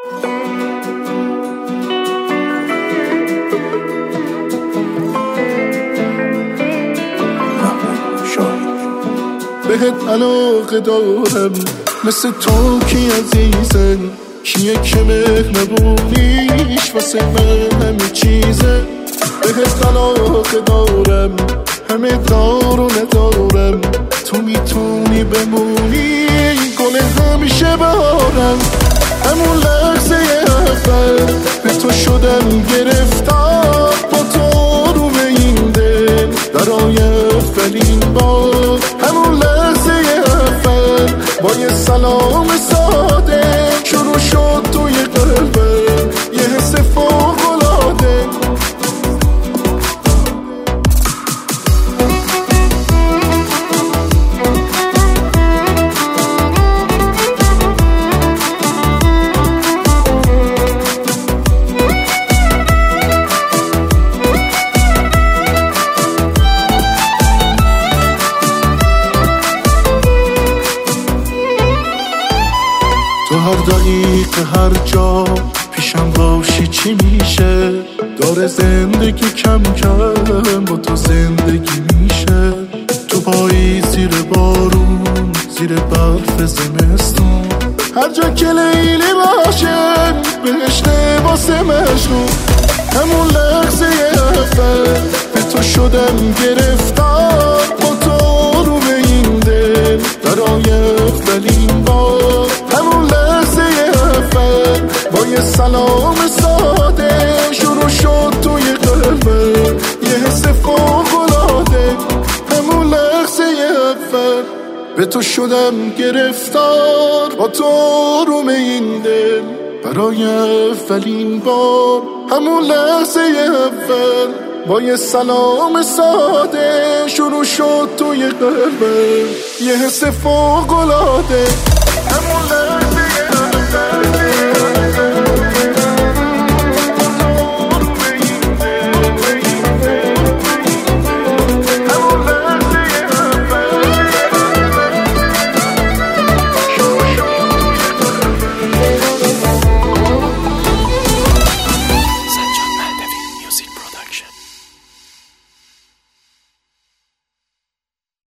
بهت علاقه دارم مثل تو کی عزیزه، کیه که مهربونیش واسه من همه چیزه. بهت علاقه دارم همه دار و ندارم، تو میتونی بمونی گل همیشه بارم. همون لحظه اول به تو شدم گرفتار، با تو رو به این دل برای اولین بار. همون لحظه اول با یه سلام ساده شروع شد توی قلبم یه حس فوق‌العاده. تو هر دقیقه هر جا پیشم باشی چی میشه، داره زندگی کم کم با تو زندگی میشه. تو پایی زیر بارون زیر برف زمستون، هر جا که لیلی باشه بهشته واسه مجنون. همون لحظه اول به تو شدم گرفتار، با تو رو به این دل برای اولین بار. همون لحظه اول با یه سلام ساده شروع شد توی قلبم یه حس فوق‌العاده. همون لحظه اول به تو شدم گرفتار، با تو رو به این دل برای اولین بار. همون لحظه اول با یه سلام ساده شروع شد توی قلبم یه حس فوق‌العاده.